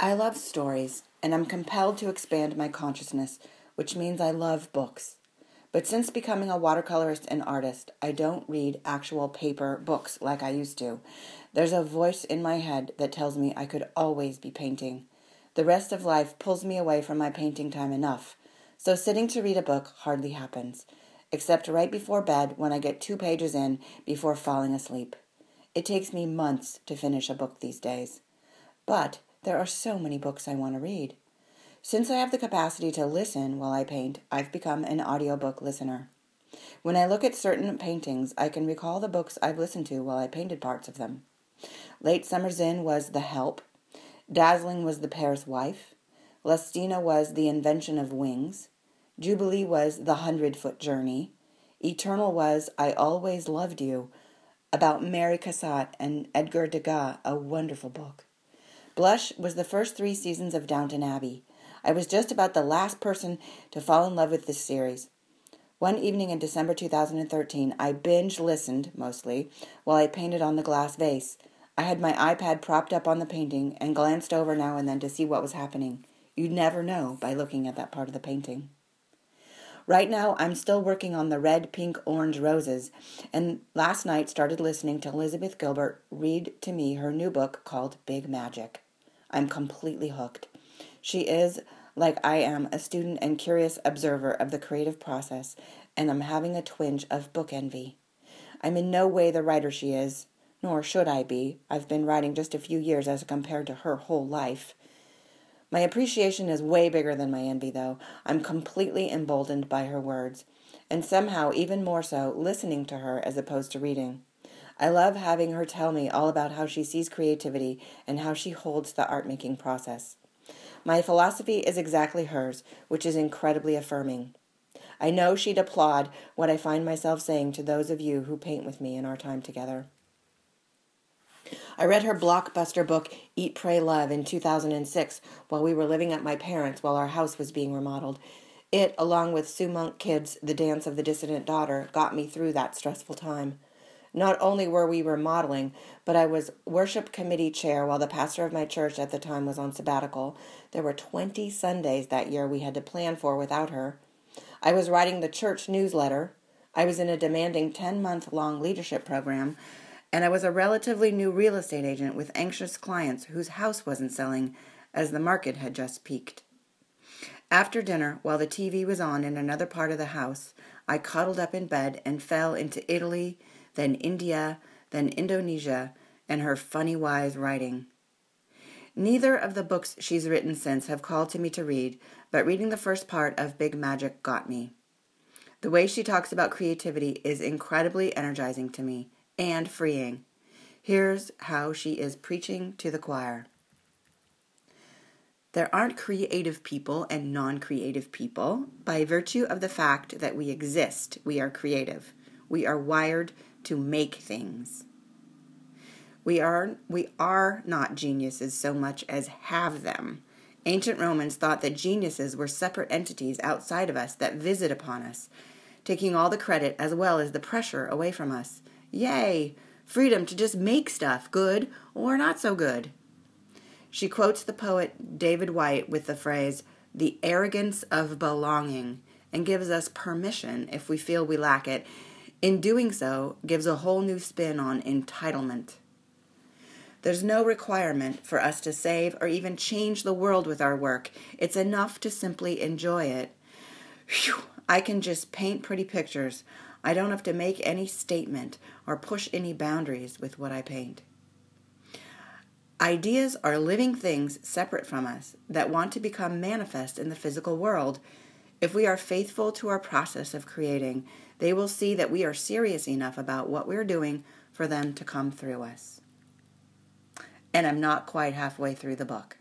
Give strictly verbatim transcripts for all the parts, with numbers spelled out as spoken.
I love stories, and I'm compelled to expand my consciousness, which means I love books. But since becoming a watercolorist and artist, I don't read actual paper books like I used to. There's a voice in my head that tells me I could always be painting. The rest of life pulls me away from my painting time enough, so sitting to read a book hardly happens, except right before bed when I get two pages in before falling asleep. It takes me months to finish a book these days. But there are so many books I want to read. Since I have the capacity to listen while I paint, I've become an audiobook listener. When I look at certain paintings, I can recall the books I've listened to while I painted parts of them. Late Summer's Inn was The Help. Dazzling was The Pear's Wife. Lustina was The Invention of Wings. Jubilee was The Hundred-Foot Journey. Eternal was I Always Loved You, about Mary Cassatt and Edgar Degas, a wonderful book. Blush was the first three seasons of Downton Abbey. I was just about the last person to fall in love with this series. One evening in December two thousand thirteen, I binge-listened, mostly, while I painted on the glass vase. I had my iPad propped up on the painting and glanced over now and then to see what was happening. You'd never know by looking at that part of the painting. Right now, I'm still working on the red, pink, orange roses, and last night started listening to Elizabeth Gilbert read to me her new book called Big Magic. I'm completely hooked. She is, like I am, a student and curious observer of the creative process, and I'm having a twinge of book envy. I'm in no way the writer she is, nor should I be. I've been writing just a few years as compared to her whole life. My appreciation is way bigger than my envy, though. I'm completely emboldened by her words, and somehow even more so listening to her as opposed to reading. I love having her tell me all about how she sees creativity and how she holds the art-making process. My philosophy is exactly hers, which is incredibly affirming. I know she'd applaud what I find myself saying to those of you who paint with me in our time together. I read her blockbuster book, Eat, Pray, Love, in two thousand six while we were living at my parents' while our house was being remodeled. It, along with Sue Monk Kidd's The Dance of the Dissident Daughter, got me through that stressful time. Not only were we remodeling, but I was worship committee chair while the pastor of my church at the time was on sabbatical. There were twenty Sundays that year we had to plan for without her. I was writing the church newsletter. I was in a demanding ten-month-long leadership program, and I was a relatively new real estate agent with anxious clients whose house wasn't selling as the market had just peaked. After dinner, while the T V was on in another part of the house, I cuddled up in bed and fell into Italy, then India, then Indonesia, and her funny-wise writing. Neither of the books she's written since have called to me to read, but reading the first part of Big Magic got me. The way she talks about creativity is incredibly energizing to me and freeing. Here's how she is preaching to the choir. There aren't creative people and non-creative people. By virtue of the fact that we exist, we are creative. We are wired to make things. We are, we are not geniuses so much as have them. Ancient Romans thought that geniuses were separate entities outside of us that visit upon us, taking all the credit as well as the pressure away from us. Yay! Freedom to just make stuff, good or not so good. She quotes the poet David Whyte with the phrase, "the arrogance of belonging," and gives us permission if we feel we lack it. In doing so, gives a whole new spin on entitlement. There's no requirement for us to save or even change the world with our work. It's enough to simply enjoy it. Whew, I can just paint pretty pictures. I don't have to make any statement or push any boundaries with what I paint. Ideas are living things separate from us that want to become manifest in the physical world. If we are faithful to our process of creating, they will see that we are serious enough about what we're doing for them to come through us. And I'm not quite halfway through the book.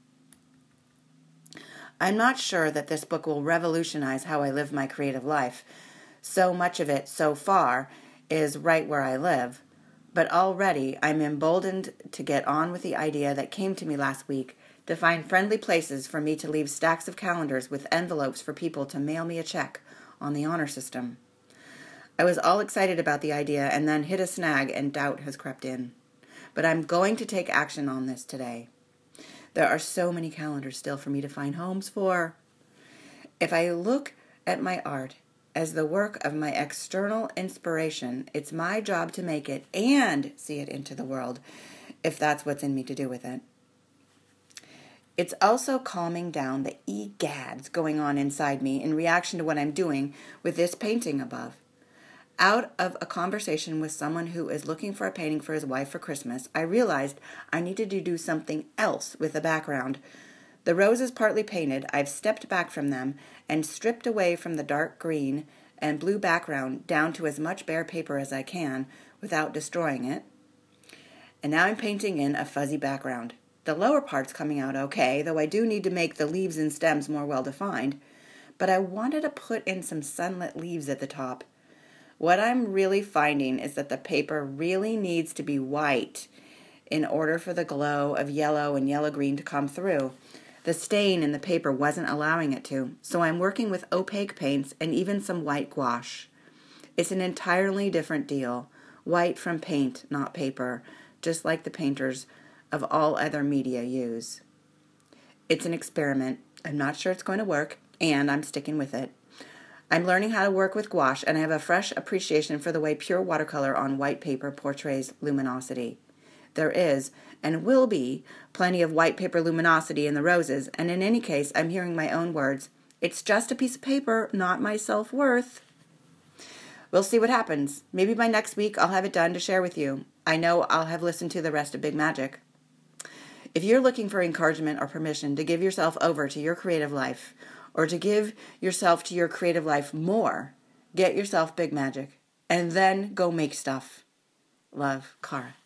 I'm not sure that this book will revolutionize how I live my creative life. So much of it, so far, is right where I live. But already I'm emboldened to get on with the idea that came to me last week, to find friendly places for me to leave stacks of calendars with envelopes for people to mail me a check on the honor system. I was all excited about the idea and then hit a snag and doubt has crept in. But I'm going to take action on this today. There are so many calendars still for me to find homes for. If I look at my art as the work of my external inspiration, it's my job to make it and see it into the world, if that's what's in me to do with it. It's also calming down the egads going on inside me in reaction to what I'm doing with this painting above. Out of a conversation with someone who is looking for a painting for his wife for Christmas, I realized I needed to do something else with the background. The roses partly painted, I've stepped back from them and stripped away from the dark green and blue background down to as much bare paper as I can without destroying it. And now I'm painting in a fuzzy background. The lower part's coming out okay, though I do need to make the leaves and stems more well-defined. But I wanted to put in some sunlit leaves at the top. What I'm really finding is that the paper really needs to be white in order for the glow of yellow and yellow-green to come through. The stain in the paper wasn't allowing it to, so I'm working with opaque paints and even some white gouache. It's an entirely different deal. White from paint, not paper, just like the painters of all other media use. It's an experiment. I'm not sure it's going to work, and I'm sticking with it. I'm learning how to work with gouache, and I have a fresh appreciation for the way pure watercolor on white paper portrays luminosity. There is, and will be, plenty of white paper luminosity in the roses, and in any case, I'm hearing my own words. It's just a piece of paper, not my self-worth. We'll see what happens. Maybe by next week I'll have it done to share with you. I know I'll have listened to the rest of Big Magic. If you're looking for encouragement or permission to give yourself over to your creative life, or to give yourself to your creative life more, get yourself Big Magic, and then go make stuff. Love, Cara.